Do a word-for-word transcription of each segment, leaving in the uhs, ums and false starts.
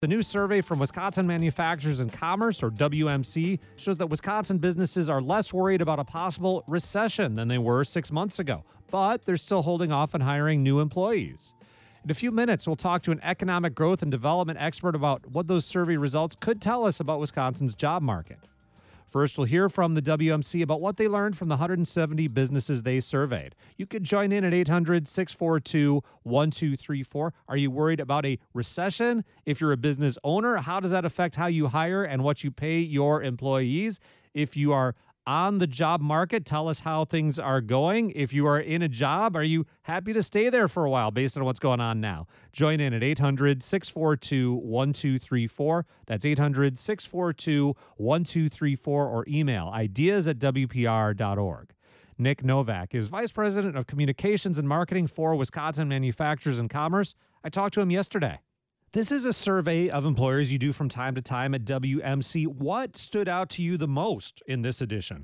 The new survey from Wisconsin Manufacturers and Commerce, or W M C, shows that Wisconsin businesses are less worried about a possible recession than they were six months ago, but they're still holding off on hiring new employees. In a few minutes, we'll talk to an economic growth and development expert about what those survey results could tell us about Wisconsin's job market. First, we'll hear from the W M C about what they learned from the one hundred seventy businesses they surveyed. You could join in at eight hundred, six four two, one two three four. Are you worried about a recession? If you're a business owner, how does that affect how you hire and what you pay your employees? If you are on the job market, tell us how things are going. If you are in a job, are you happy to stay there for a while based on what's going on now? Join in at eight hundred, six four two, one two three four. That's eight hundred, six four two, one two three four, or email ideas at w p r dot org. Nick Novak is Vice President of Communications and Marketing for Wisconsin Manufacturers and Commerce. I talked to him yesterday. This is a survey of employers you do from time to time at W M C. What stood out to you the most in this edition?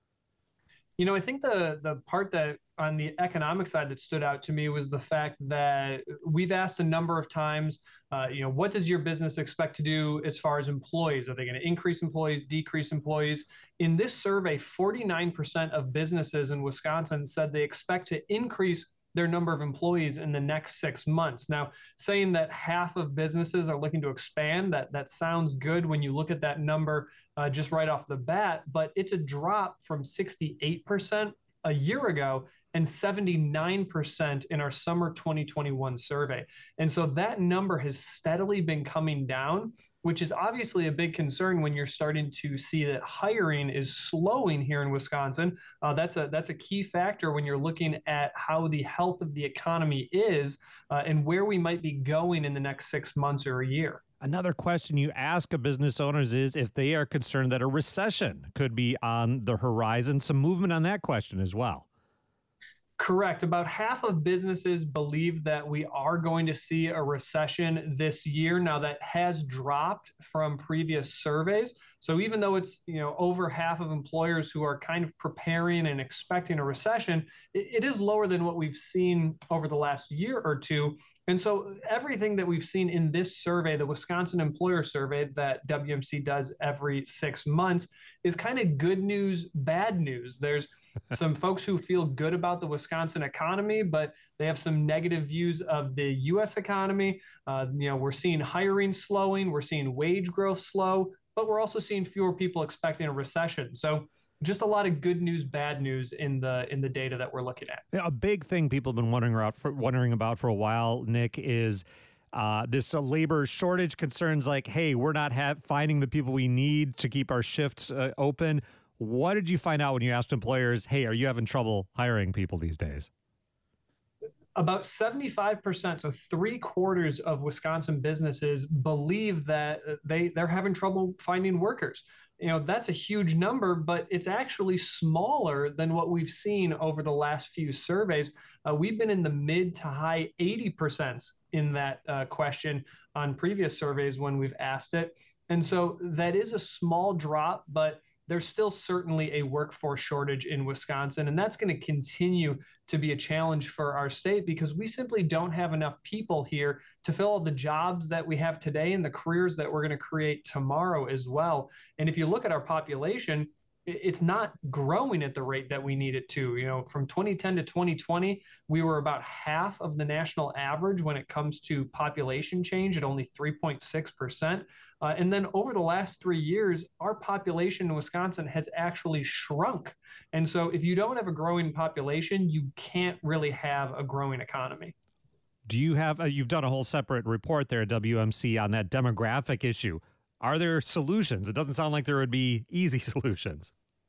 You know, I think the the part that on the economic side that stood out to me was the fact that we've asked a number of times, uh, you know, what does your business expect to do as far as employees? Are they going to increase employees, decrease employees? In this survey, forty-nine percent of businesses in Wisconsin said they expect to increase their number of employees in the next six months. Now, saying that half of businesses are looking to expand, that, that sounds good when you look at that number uh, just right off the bat, but it's a drop from sixty-eight percent a year ago and seventy-nine percent in our summer twenty twenty-one survey. And so that number has steadily been coming down, which is obviously a big concern when you're starting to see that hiring is slowing here in Wisconsin. Uh, that's a that's a key factor when you're looking at how the health of the economy is uh, and where we might be going in the next six months or a year. Another question you ask of business owners is if they are concerned that a recession could be on the horizon. Some movement on that question as well. Correct. About half of businesses believe that we are going to see a recession this year. Now, that has dropped from previous surveys. So even though it's, you know, over half of employers who are kind of preparing and expecting a recession, it, it is lower than what we've seen over the last year or two. And so everything that we've seen in this survey, the Wisconsin Employer Survey that W M C does every six months, is kind of good news, bad news. There's some folks who feel good about the Wisconsin economy, but they have some negative views of the U S economy. Uh, you know, we're seeing hiring slowing, we're seeing wage growth slow, but we're also seeing fewer people expecting a recession. So just a lot of good news, bad news in the in the data that we're looking at. Yeah, a big thing people have been wondering about for, wondering about for a while, Nick, is uh, this uh, labor shortage concerns. Like, hey, we're not ha- finding the people we need to keep our shifts uh, open. What did you find out when you asked employers, hey, are you having trouble hiring people these days? About seventy-five percent, so three quarters of Wisconsin businesses believe that they, they're having trouble finding workers. You know, that's a huge number, but it's actually smaller than what we've seen over the last few surveys. Uh, we've been in the mid to high eighty percent in that uh, question on previous surveys when we've asked it. And so that is a small drop, but there's still certainly a workforce shortage in Wisconsin, and that's going to continue to be a challenge for our state because we simply don't have enough people here to fill all the jobs that we have today and the careers that we're going to create tomorrow as well. And if you look at our population, it's not growing at the rate that we need it to. You know, from twenty ten to twenty twenty, we were about half of the national average when it comes to population change at only three point six percent. Uh, and then over the last three years, our population in Wisconsin has actually shrunk. And so if you don't have a growing population, you can't really have a growing economy. Do you have, a, you've done a whole separate report there at W M C on that demographic issue. Are there solutions? It doesn't sound like there would be easy solutions.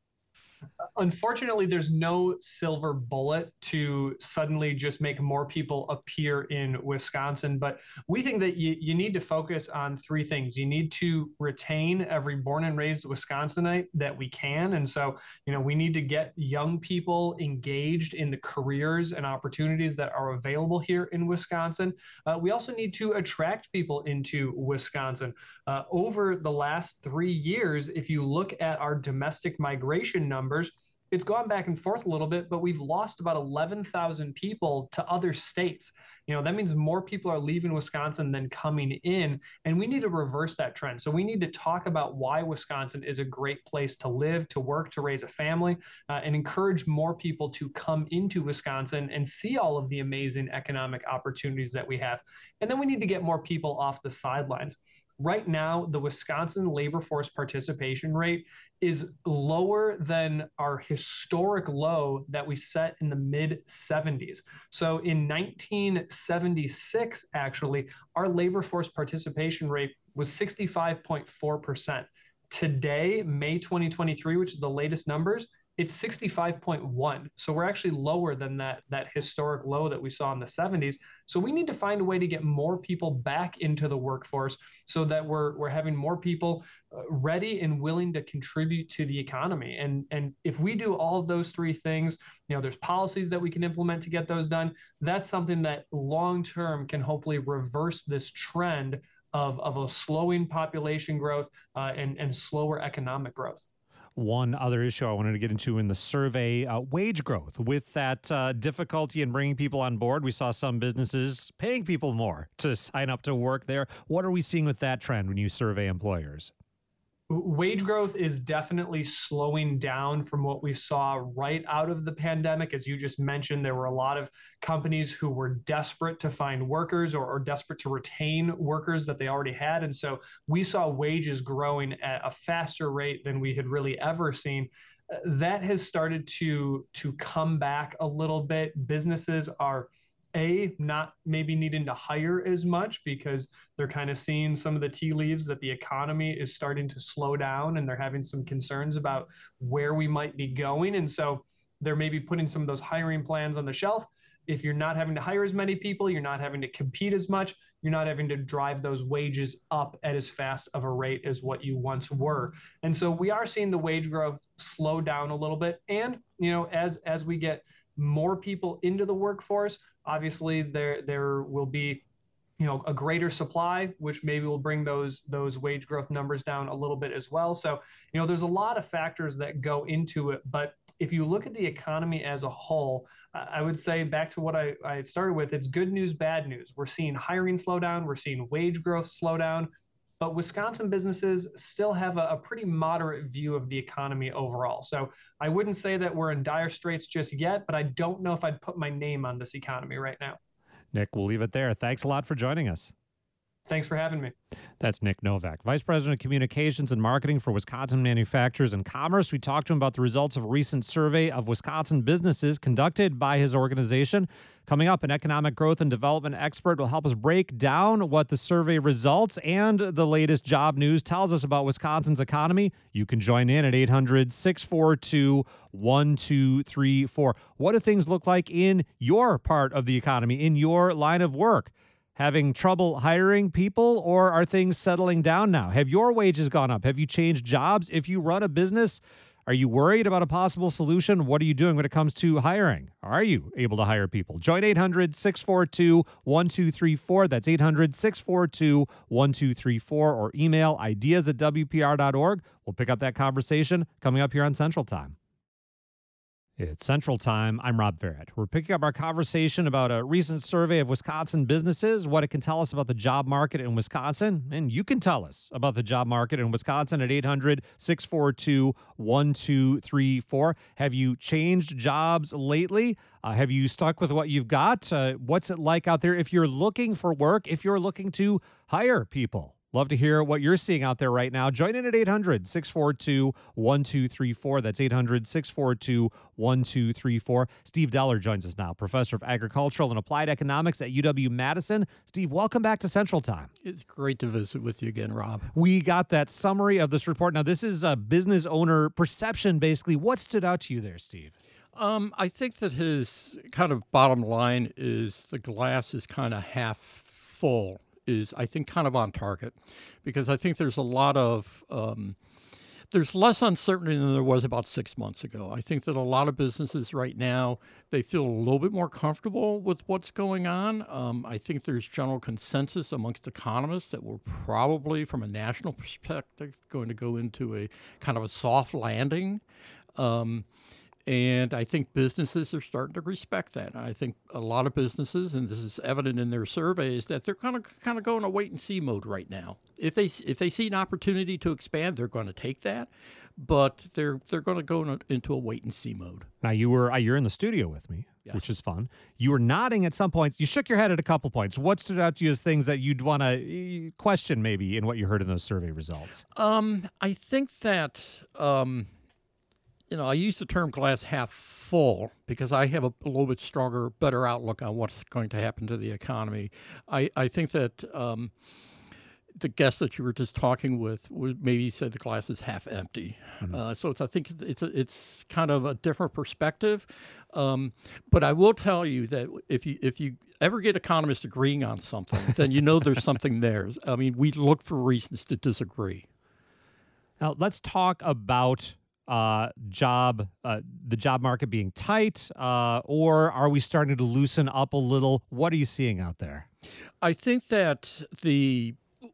Unfortunately, there's no silver bullet to suddenly just make more people appear in Wisconsin. But we think that you, you need to focus on three things. You need to retain every born and raised Wisconsinite that we can. And so, you know, we need to get young people engaged in the careers and opportunities that are available here in Wisconsin. Uh, we also need to attract people into Wisconsin. Uh, over the last three years, if you look at our domestic migration numbers, it's gone back and forth a little bit, but we've lost about eleven thousand people to other states. You know, that means more people are leaving Wisconsin than coming in, and we need to reverse that trend. So we need to talk about why Wisconsin is a great place to live, to work, to raise a family, uh, and encourage more people to come into Wisconsin and see all of the amazing economic opportunities that we have. And then we need to get more people off the sidelines. Right now, the Wisconsin labor force participation rate is lower than our historic low that we set in the mid seventies. So in nineteen seventy-six, actually, our labor force participation rate was sixty-five point four percent. Today, May twenty twenty-three, which is the latest numbers, it's sixty-five point one. So we're actually lower than that, that historic low that we saw in the seventies. So we need to find a way to get more people back into the workforce so that we're, we're having more people ready and willing to contribute to the economy. And, and if we do all of those three things, you know, there's policies that we can implement to get those done. That's something that long-term can hopefully reverse this trend of, of a slowing population growth uh, and, and slower economic growth. One other issue I wanted to get into in the survey, uh, wage growth. With that uh, difficulty in bringing people on board, we saw some businesses paying people more to sign up to work there. What are we seeing with that trend when you survey employers? Wage growth is definitely slowing down from what we saw right out of the pandemic. As you just mentioned, there were a lot of companies who were desperate to find workers or, or desperate to retain workers that they already had. And so we saw wages growing at a faster rate than we had really ever seen. That has started to, to come back a little bit. Businesses are A, not maybe needing to hire as much because they're kind of seeing some of the tea leaves that the economy is starting to slow down and they're having some concerns about where we might be going. And so they're maybe putting some of those hiring plans on the shelf. If you're not having to hire as many people, you're not having to compete as much, you're not having to drive those wages up at as fast of a rate as what you once were. And so we are seeing the wage growth slow down a little bit. And, you know, as as we get more people into the workforce, obviously there there will be, you know, a greater supply, which maybe will bring those those wage growth numbers down a little bit as well. So, you know, there's a lot of factors that go into it. But if you look at the economy as a whole, I would say back to what I, I started with, it's good news, bad news. We're seeing hiring slow down, we're seeing wage growth slow down. But Wisconsin businesses still have a, a pretty moderate view of the economy overall. So I wouldn't say that we're in dire straits just yet, but I don't know if I'd put my name on this economy right now. Nick, we'll leave it there. Thanks a lot for joining us. Thanks for having me. That's Nick Novak, Vice President of Communications and Marketing for Wisconsin Manufacturers and Commerce. We talked to him about the results of a recent survey of Wisconsin businesses conducted by his organization. Coming up, an economic growth and development expert will help us break down what the survey results and the latest job news tells us about Wisconsin's economy. You can join in at eight hundred, six four two, one two three four. What do things look like in your part of the economy, in your line of work? Having trouble hiring people, or are things settling down now? Have your wages gone up? Have you changed jobs? If you run a business, are you worried about a possible solution? What are you doing when it comes to hiring? Are you able to hire people? Join eight hundred, six four two, one two three four. That's eight hundred, six four two, one two three four, or email ideas at W P R dot org. We'll pick up that conversation coming up here on Central Time. It's Central Time. I'm Rob Verrett. We're picking up our conversation about a recent survey of Wisconsin businesses, what it can tell us about the job market in Wisconsin, and you can tell us about the job market in Wisconsin at eight hundred, six four two, one two three four. Have you changed jobs lately? Uh, have you stuck with what you've got? Uh, what's it like out there if you're looking for work, if you're looking to hire people? Love to hear what you're seeing out there right now. Join in at eight hundred, six four two, one two three four. That's eight hundred, six four two, one two three four. Steve Deller joins us now, professor of agricultural and applied economics at U W-Madison. Steve, welcome back to Central Time. It's great to visit with you again, Rob. We got that summary of this report. Now, this is a business owner perception, basically. What stood out to you there, Steve? Um, I think that his kind of bottom line is the glass is kind of half full. Is, I think, kind of on target, because I think there's a lot of, um, there's less uncertainty than there was about six months ago. I think that a lot of businesses right now, they feel a little bit more comfortable with what's going on. Um, I think there's general consensus amongst economists that we're probably, from a national perspective, going to go into a kind of a soft landing. Um, And I think businesses are starting to respect that. I think a lot of businesses, and this is evident in their surveys, that they're kind of kind of going a wait and see mode right now. If they if they see an opportunity to expand, they're going to take that, but they're they're going to go in a, into a wait and see mode. Now you were uh, you're in the studio with me, yes. which is fun. You were nodding at some points. You shook your head at a couple points. What stood out to you as things that you'd want to question maybe in what you heard in those survey results? Um, I think that. Um, You know, I use the term glass half full because I have a, a little bit stronger, better outlook on what's going to happen to the economy. I, I think that um, the guest that you were just talking with would maybe said the glass is half empty. Mm-hmm. Uh, so it's, I think it's a, it's kind of a different perspective. Um, but I will tell you that if you if you ever get economists agreeing on something, then you know there's something there. I mean, we look for reasons to disagree. Now let's talk about. Uh, job, uh, the job market being tight, uh, or are we starting to loosen up a little? What are you seeing out there? I think that the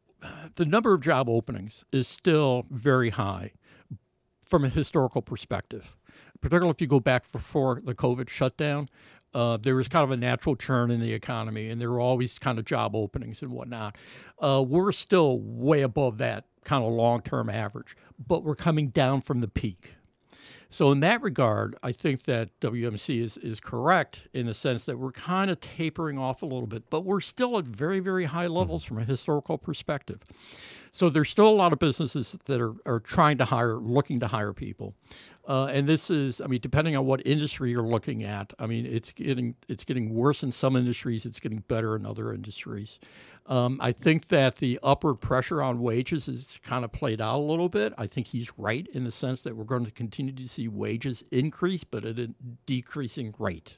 the number of job openings is still very high from a historical perspective, particularly if you go back before the COVID shutdown. Uh, there was kind of a natural churn in the economy, and there were always kind of job openings and whatnot. Uh, we're still way above that kind of long-term average, but we're coming down from the peak. So in that regard, I think that W M C is, is correct in the sense that we're kind of tapering off a little bit, but we're still at very, very high levels from a historical perspective. So there's still a lot of businesses that are, are trying to hire, looking to hire people. Uh, and this is, I mean, depending on what industry you're looking at, I mean, it's getting it's getting worse in some industries. It's getting better in other industries. Um, I think that the upward pressure on wages is kind of played out a little bit. I think he's right in the sense that we're going to continue to see wages increase, but at a decreasing rate.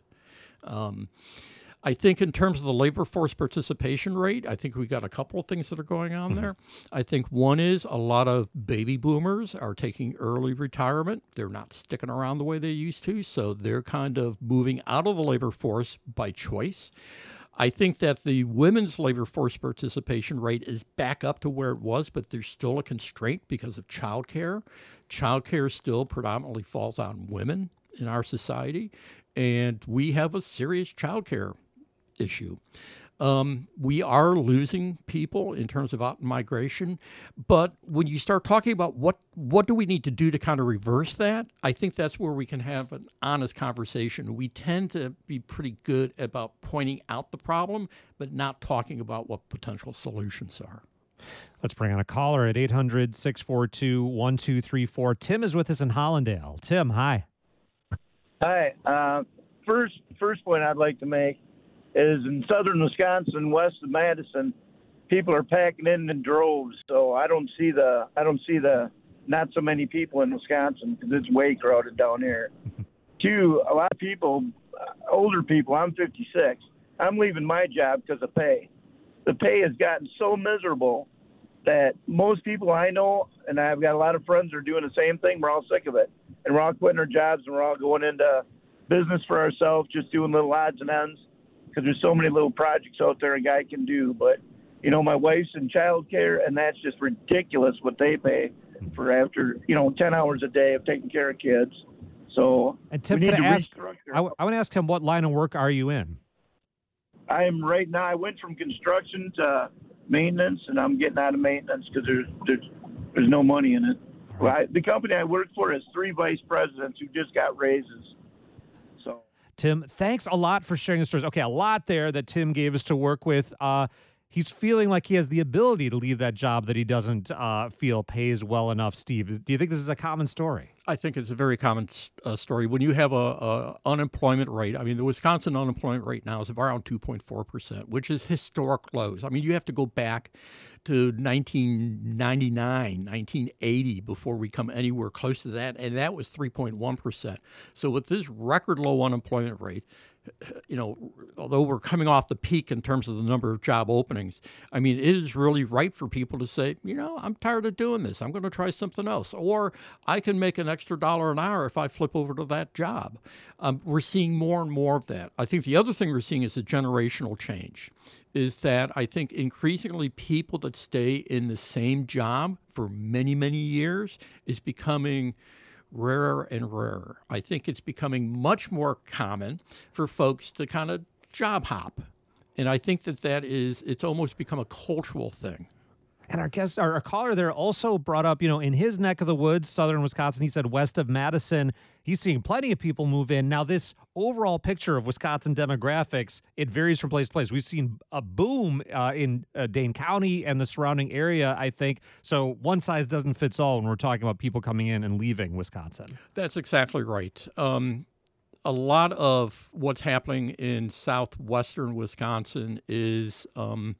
Um, I think in terms of the labor force participation rate, I think we got a couple of things that are going on there. I think one is a lot of baby boomers are taking early retirement. They're not sticking around the way they used to, so they're kind of moving out of the labor force by choice. I think that the women's labor force participation rate is back up to where it was, but there's still a constraint because of childcare. Childcare still predominantly falls on women in our society, and we have a serious childcare issue. Um, we are losing people in terms of out migration, but when you start talking about what what do we need to do to kind of reverse that, I think that's where we can have an honest conversation. We tend to be pretty good about pointing out the problem, but not talking about what potential solutions are. Let's bring on a caller at eight hundred, six four two, one two three four. Tim is with us in Hollandale. Tim, hi. Hi. Uh, first, first point I'd like to make is in southern Wisconsin, west of Madison, people are packing in in droves. So I don't see the I don't see the not so many people in Wisconsin because it's way crowded down here. Two, a lot of people, older people. I'm fifty-six. I'm leaving my job because of pay. The pay has gotten so miserable that most people I know, and I've got a lot of friends who are doing the same thing. We're all sick of it, and we're all quitting our jobs and we're all going into business for ourselves, just doing little odds and ends. Because there's so many little projects out there a guy can do. But, you know, my wife's in childcare, and that's just ridiculous what they pay for after, you know, ten hours a day of taking care of kids. So and Tim, we need can to I ask, restructure. I, w- I want to ask him, what line of work are you in? I'm right now, I went from construction to maintenance, and I'm getting out of maintenance because there's, there's, there's no money in it. Right. Well, I, the company I work for has three vice presidents who just got raises. So. Tim, thanks a lot for sharing the stories. Okay, a lot there that Tim gave us to work with. Uh, he's feeling like he has the ability to leave that job that he doesn't uh, feel pays well enough. Steve, do you think this is a common story? I think it's a very common uh, story. When you have a, a unemployment rate, I mean, the Wisconsin unemployment rate now is around two point four percent, which is historic lows. I mean, you have to go back to nineteen ninety-nine, nineteen eighty before we come anywhere close to that, and that was three point one percent. So with this record low unemployment rate, you know, although we're coming off the peak in terms of the number of job openings, I mean, it is really right for people to say, you know, I'm tired of doing this. I'm going to try something else. Or I can make an extra dollar an hour if I flip over to that job. Um, we're seeing more and more of that. I think the other thing we're seeing is a generational change, is that I think increasingly people that stay in the same job for many, many years is becoming rarer and rarer. I think it's becoming much more common for folks to kind of job hop. And I think that that is, it's almost become a cultural thing. And our guest, our, our caller there also brought up, you know, in his neck of the woods, southern Wisconsin, he said west of Madison, he's seeing plenty of people move in. Now, this overall picture of Wisconsin demographics, it varies from place to place. We've seen a boom uh, in uh, Dane County and the surrounding area, I think. So one size doesn't fit all when we're talking about people coming in and leaving Wisconsin. That's exactly right. Um, a lot of what's happening in southwestern Wisconsin is... Um,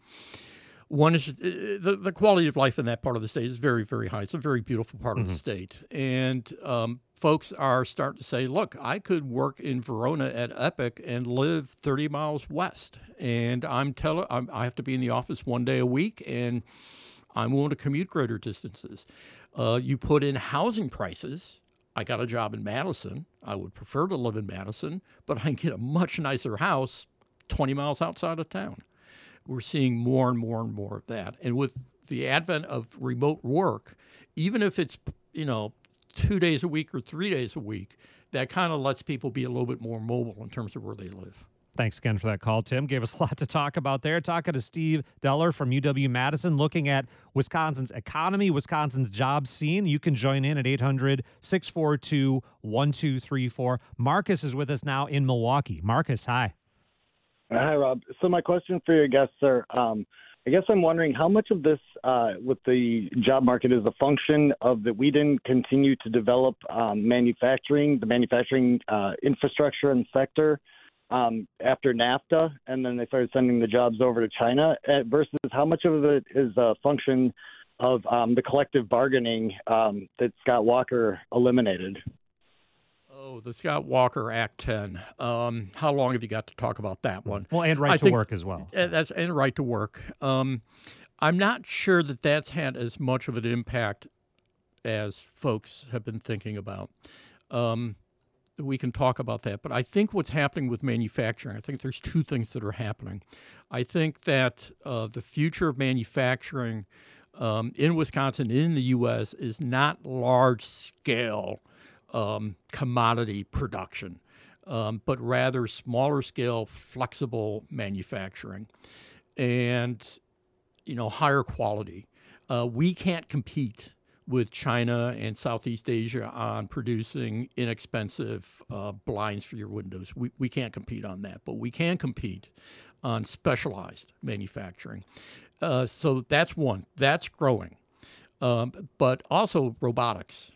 One is the, the quality of life in that part of the state is very, very high. It's a very beautiful part mm-hmm. of the state. And um, folks are starting to say, look, I could work in Verona at Epic and live thirty miles west. And I'm tell- I'm, I have to be in the office one day a week, and I'm willing to commute greater distances. Uh, you put in housing prices. I got a job in Madison. I would prefer to live in Madison, but I can get a much nicer house twenty miles outside of town. We're seeing more and more and more of that. And with the advent of remote work, even if it's, you know, two days a week or three days a week, that kind of lets people be a little bit more mobile in terms of where they live. Thanks again for that call, Tim. Gave us a lot to talk about there. Talking to Steve Deller from U W-Madison, looking at Wisconsin's economy, Wisconsin's job scene. You can join in at eight hundred, six four two, one two three four. Marcus is with us now in Milwaukee. Marcus, hi. Hi, Rob. So my question for your guest, sir, um, I guess I'm wondering how much of this uh, with the job market is a function of that we didn't continue to develop um, manufacturing, the manufacturing uh, infrastructure and sector um, after NAFTA, and then they started sending the jobs over to China, uh, versus how much of it is a function of um, the collective bargaining um, that Scott Walker eliminated? Oh, the Scott Walker Act ten. Um, how long have you got to talk about that one? Well, and right I to think, work as well. That's and right to work. Um, I'm not sure that that's had as much of an impact as folks have been thinking about. Um, we can talk about that, but I think what's happening with manufacturing, I think there's two things that are happening. I think that uh, the future of manufacturing um, in Wisconsin, in the U S, is not large scale Um, commodity production, um, but rather smaller scale, flexible manufacturing and, you know, higher quality. Uh, we can't compete with China and Southeast Asia on producing inexpensive uh, blinds for your windows. We, we can't compete on that, but we can compete on specialized manufacturing. Uh, so that's one. That's growing. Um, but also robotics.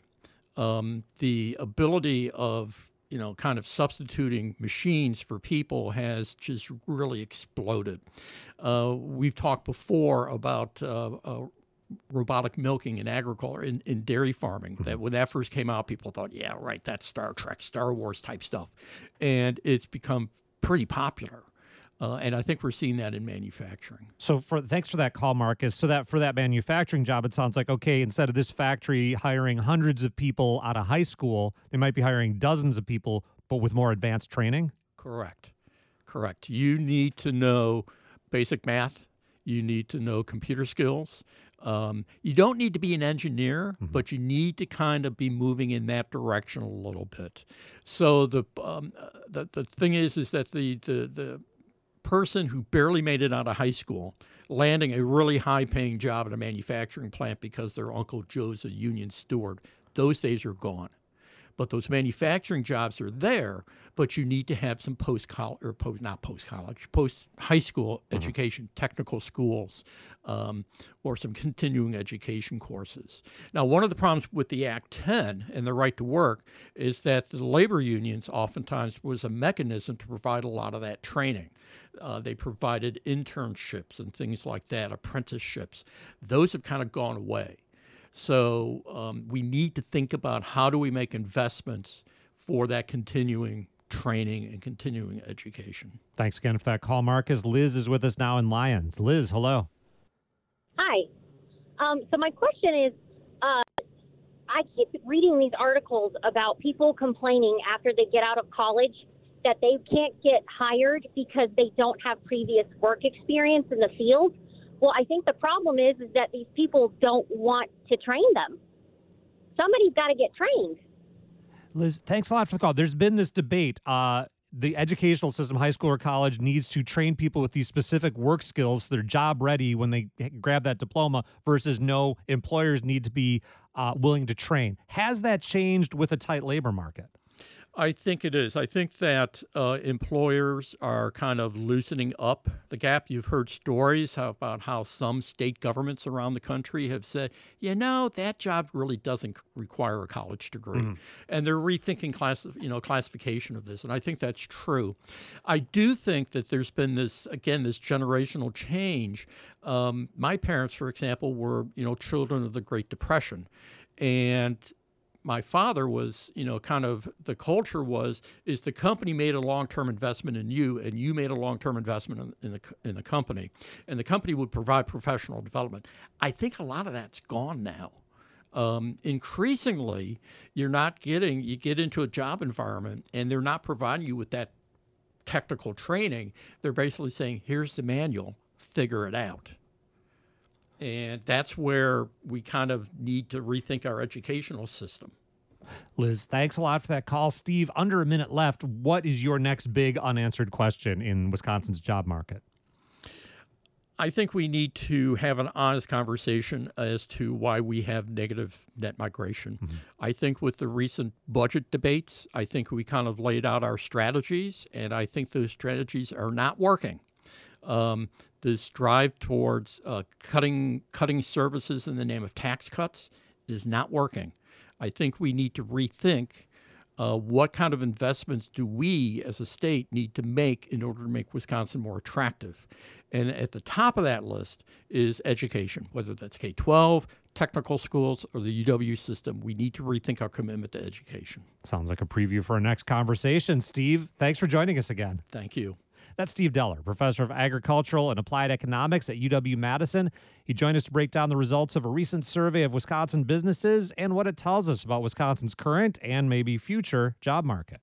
Um, the ability of, you know, kind of substituting machines for people has just really exploded. Uh, we've talked before about uh, uh, robotic milking in agriculture, in, in dairy farming. That when that first came out, people thought, yeah, right, that's Star Trek, Star Wars type stuff. And it's become pretty popular. Uh, and I think we're seeing that in manufacturing. So for thanks for that call, Marcus. So that for that manufacturing job, it sounds like, okay, instead of this factory hiring hundreds of people out of high school, they might be hiring dozens of people, but with more advanced training? Correct. Correct. You need to know basic math. You need to know computer skills. Um, you don't need to be an engineer, mm-hmm. but you need to kind of be moving in that direction a little bit. So the um, the, the thing is, is that the the the person who barely made it out of high school landing a really high-paying job at a manufacturing plant because their Uncle Joe's a union steward, those days are gone. But those manufacturing jobs are there, but you need to have some post-college, or post, not post-college, post-high school mm-hmm. education, technical schools, um, or some continuing education courses. Now, one of the problems with the Act ten and the right to work is that the labor unions oftentimes was a mechanism to provide a lot of that training. Uh, they provided internships and things like that, apprenticeships. Those have kind of gone away. So um, we need to think about how do we make investments for that continuing training and continuing education. Thanks again for that call, Marcus. Liz is with us now in Lyons. Liz, hello. Hi. Um, so my question is, uh, I keep reading these articles about people complaining after they get out of college that they can't get hired because they don't have previous work experience in the field. Well, I think the problem is, is that these people don't want to train them. Somebody's got to get trained. Liz, thanks a lot for the call. There's been this debate. Uh, the educational system, high school or college, needs to train people with these specific work skills so they're job ready when they grab that diploma, versus no, employers need to be uh, willing to train. Has that changed with a tight labor market? I think it is. I think that uh, employers are kind of loosening up the gap. You've heard stories how, about how some state governments around the country have said, you know, that job really doesn't require a college degree. Mm-hmm. And they're rethinking class, you know, classification of this. And I think that's true. I do think that there's been this, again, this generational change. Um, my parents, for example, were, you know, children of the Great Depression. And my father was, you know, kind of the culture was, is the company made a long-term investment in you and you made a long-term investment in, in the in the company, and the company would provide professional development. I think a lot of that's gone now. Um, increasingly, you're not getting, you get into a job environment and they're not providing you with that technical training. They're basically saying, here's the manual, figure it out. And that's where we kind of need to rethink our educational system. Liz, thanks a lot for that call. Steve, under a minute left. What is your next big unanswered question in Wisconsin's job market? I think we need to have an honest conversation as to why we have negative net migration. Mm-hmm. I think with the recent budget debates, I think we kind of laid out our strategies, and I think those strategies are not working. Um, this drive towards uh, cutting cutting services in the name of tax cuts is not working. I think we need to rethink uh, what kind of investments do we as a state need to make in order to make Wisconsin more attractive. And at the top of that list is education, whether that's K twelve, technical schools, or the U W system. We need to rethink our commitment to education. Sounds like a preview for our next conversation. Steve, thanks for joining us again. Thank you. That's Steve Deller, professor of agricultural and applied economics at U W-Madison. He joined us to break down the results of a recent survey of Wisconsin businesses and what it tells us about Wisconsin's current and maybe future job market.